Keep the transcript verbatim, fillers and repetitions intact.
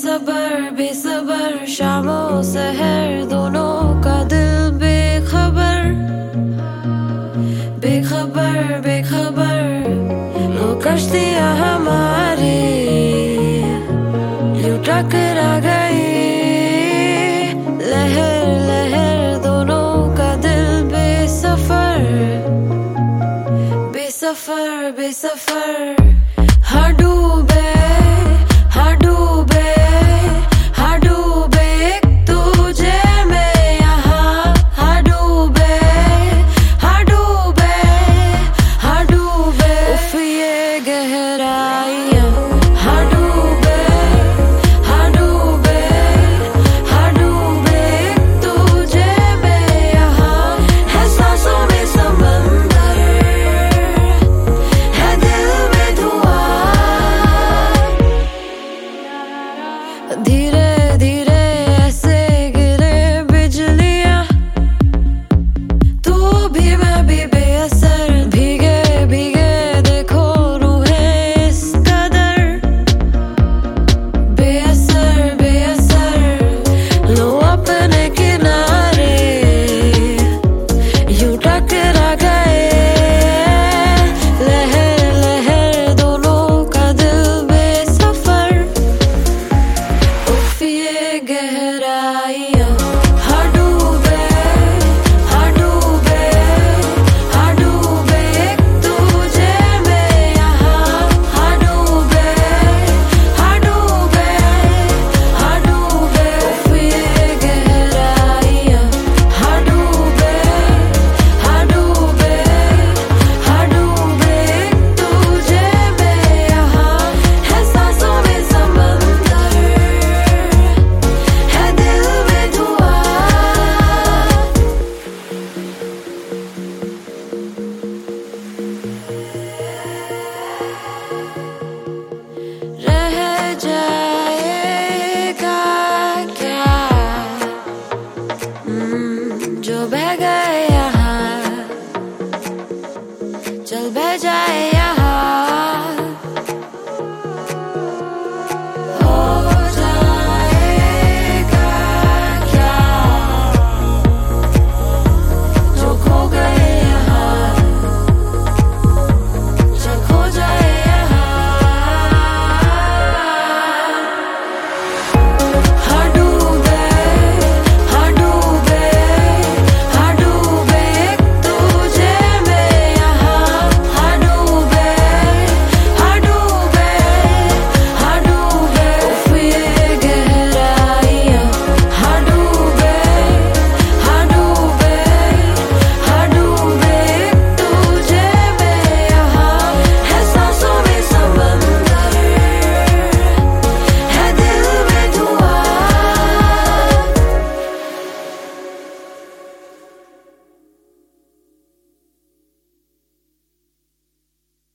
बेसबर बेसबर शामों सहर दोनों का दिल बेखबर बेखबर बेखबर वो कश्तियाँ हमारी यूं टकरा गई लहर लहर दोनों का दिल बेसफर बेसफर बेसफर हाँ डूबे हाँ डूबे हाँ डूबे एक तुझे में यहाँ हाँ डूबे हाँ डूबे हाँ डूबे उफ ये गहराइयाँ हाँ डूबे हाँ डूबे हाँ डूबे एक तुझे में यहाँ है सांसों में समंदर है दिल में धुआं धीरे धीरे